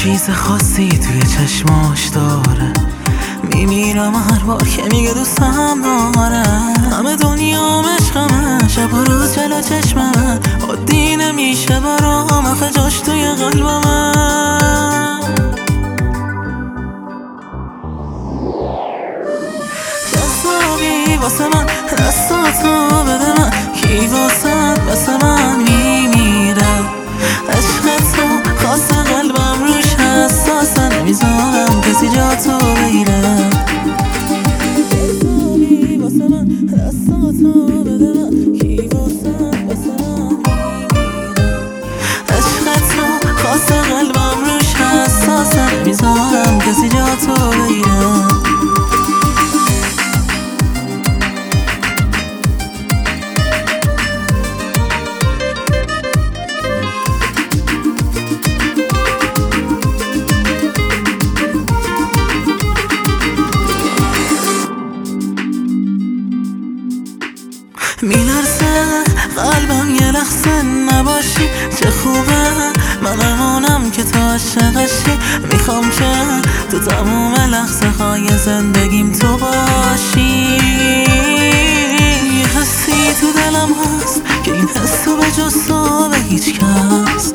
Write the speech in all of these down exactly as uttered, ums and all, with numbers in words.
چیز خاصی توی چشماش داره، میمیرم هر بار که میگه دوستم داره. همه دنیا عشقمه، شب و روز جلو چشممه، عادی نمیشه برام آخه جاش توی قلبمه. جذابی واسه من، دستاتو بده من، کی واسه واسه من میمیره. عشق تو خاص قلبم روش حساسه، نمیذارم کسی جا تو بگیره. جذابی واسه من، دستاتو بده من، کی واسه واسه من میمیره. عشق تو خاص قلبم روش حساسه، نمیذارم کسی جا تو بگیره. میلرزه قلبم یه لحظه نباشی، چه خوبه من بمونم که تو عاشقشی. میخوام که تو تموم لحظه های زندگیم تو باشی. یه حسی تو دلم هست که این حس تو به جز تو به هیچ کس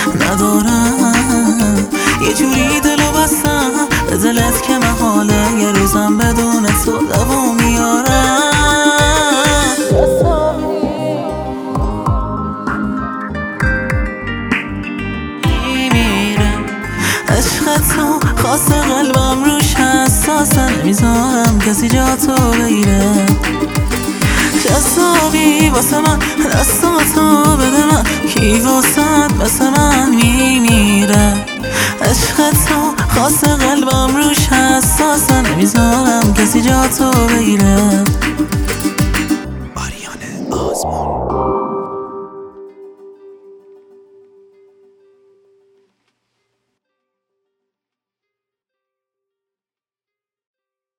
ندارم. یه جوری دلو بستم به دلت که محاله یه روزم بدون تو دوام میارم. عشق تو خاص قلبم روش حساسه، نمیذارم کسی جا تو بگیره. جذابی واسه من، دستاتو بده من، کی واسه واسه من میمیره. عشق تو خاص قلبم روش حساسه، نمیذارم کسی جا تو بگیره. آریان آزمون.